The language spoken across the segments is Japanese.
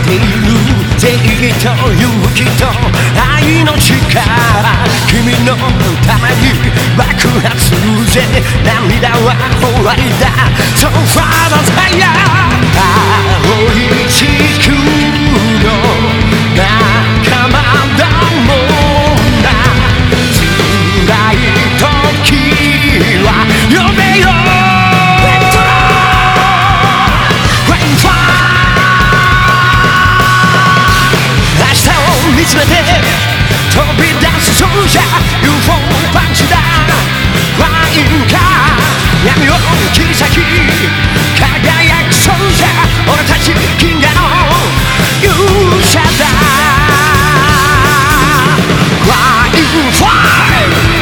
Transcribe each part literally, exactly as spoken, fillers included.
ている正義と勇気と愛の力君のために爆発ぜ涙は終わりだ So far the fire 青い地球の仲間だもんだ辛い時は呼べよ見つめて飛び出すソルジャー ユーフォー パンチだファインカー闇を切り裂き輝くソルジャー俺たち銀河の勇者だファインファイ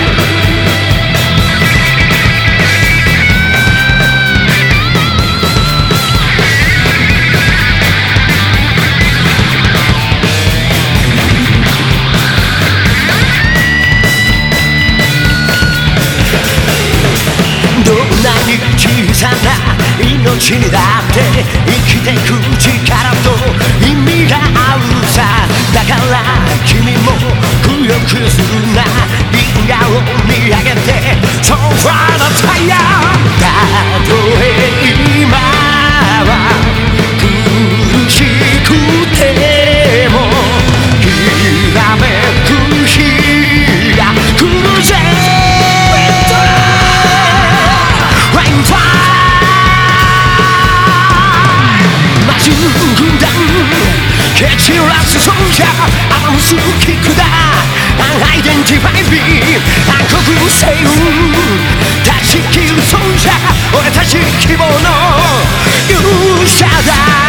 小さな命にだって生きてく力と意味があるさだから君もくよくよするな銀河を見上げて So far the fire たとえ今は苦しくてもきらめく日が来るぜ蹴散らすソルジャーアームスキックだアイデンティファイビー暗黒星雲断ち切るソルジャー俺たち希望の勇者だ